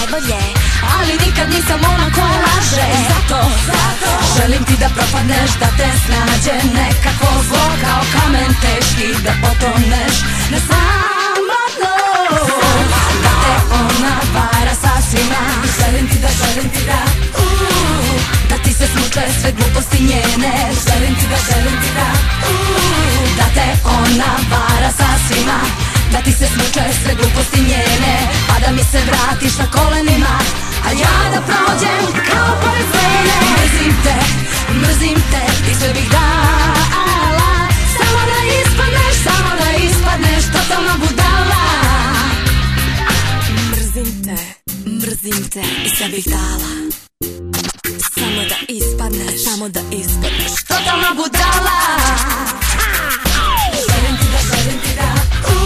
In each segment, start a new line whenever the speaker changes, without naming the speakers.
najbolje, ali nikad nisam ona ko laže. Zato želim ti da propadneš, da te snađe nekako zlo kao kamen teški, da potoneš na samo dno, da te ona vara sasvima. Želim ti da da ti se smuče sve gluposti njene. Želim ti da da te ona vara sasvima, da ti se smuče sve gluposti njene, pa da mi se vratiš na kolenima, a ja da prođem kao pored zvene. Mrzim te i sve bih dala, samo da ispadneš totalna budala. Mrzim te i sve bih dala, samo da ispadneš totalna budala. Želim ti da želim ti da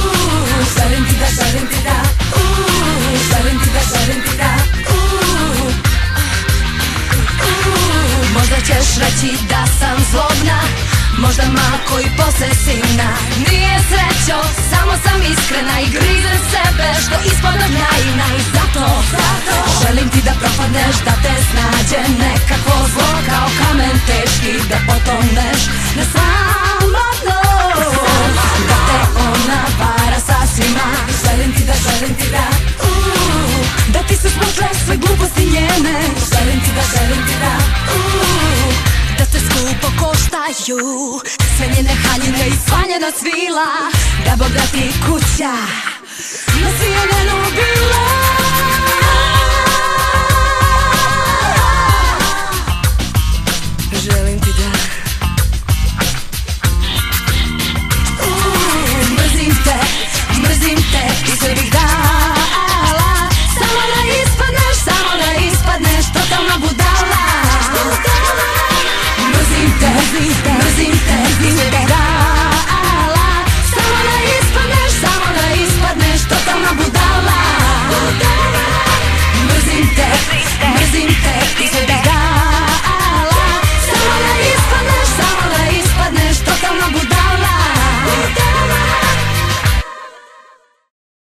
možda ćeš reći da sam zlobna, možda malko i posesivna. Nije srećo, samo sam iskrena i grizem sebe što ispadam naivna. I zato želim ti da propadneš, da te snađe nekako zlo kao kamen teški, da potoneš na samo dno, da te ona vara sasvima. Želim ti da da ti se smuče sve gluposti njene. Želim ti da da te skupo koštaju sve njene haljine i sva njena svila, da Bog da ti kuća na svijenenu bila.